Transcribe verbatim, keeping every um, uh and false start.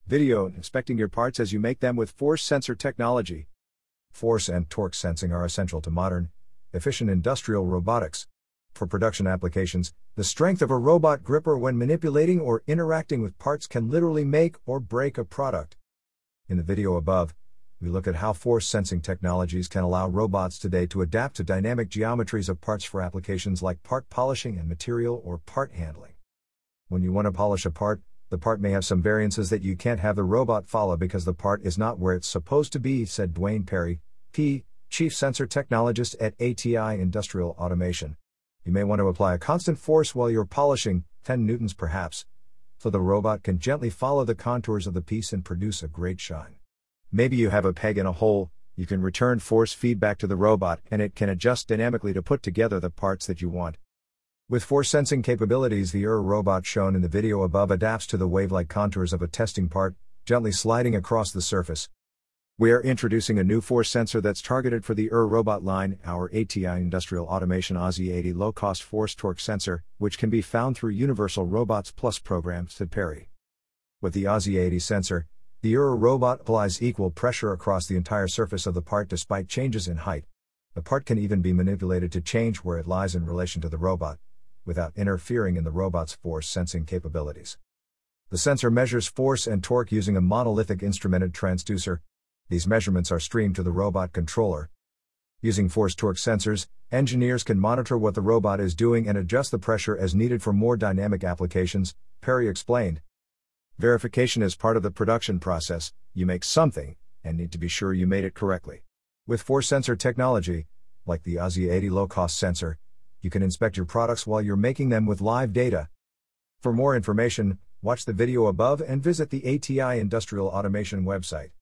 Video inspecting your parts as you make them with force sensor technology. Force and torque sensing are essential to modern, efficient industrial robotics. For production applications, the strength of a robot gripper when manipulating or interacting with parts can literally make or break a product. In the video above, we look at how force sensing technologies can allow robots today to adapt to dynamic geometries of parts for applications like part polishing and material or part handling. When you want to polish a part, the part may have some variances that you can't have the robot follow because the part is not where it's supposed to be, said Dwayne Perry, P. Chief Sensor Technologist at A T I Industrial Automation. You may want to apply a constant force while you're polishing, ten newtons perhaps, so the robot can gently follow the contours of the piece and produce a great shine. Maybe you have a peg in a hole, you can return force feedback to the robot and it can adjust dynamically to put together the parts that you want. With force sensing capabilities, the E R robot shown in the video above adapts to the wave-like contours of a testing part, gently sliding across the surface. We are introducing a new force sensor that's targeted for the E R robot line, our A T I Industrial Automation A Z eighty low-cost force torque sensor, which can be found through Universal Robots Plus program, said Perry. With the A Z eighty sensor, the E R robot applies equal pressure across the entire surface of the part despite changes in height. The part can even be manipulated to change where it lies in relation to the robot, without interfering in the robot's force sensing capabilities. The sensor measures force and torque using a monolithic instrumented transducer. These measurements are streamed to the robot controller. Using force-torque sensors, engineers can monitor what the robot is doing and adjust the pressure as needed for more dynamic applications, Perry explained. Verification is part of the production process. You make something, and need to be sure you made it correctly. With force sensor technology, like the A Z eighty low-cost sensor, you can inspect your products while you're making them with live data. For more information, watch the video above and visit the A T I Industrial Automation website.